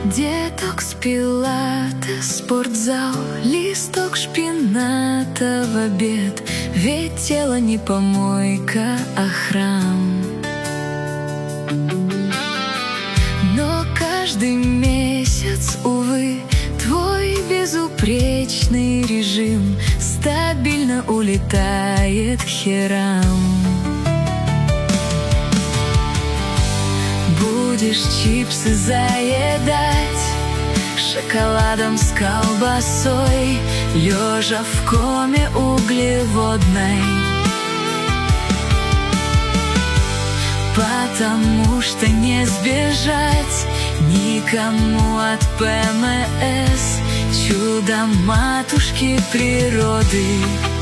Детокс, пилатес, спортзал, листок шпината в обед. Ведь тело не помойка, а храм. Но каждый месяц, увы, твой безупречный режим стабильно улетает к херам. Будешь чипсы заедать шоколадом с колбасой, лежа в коме углеводной, потому что не сбежать никому от ПМС, чудо матушки природы.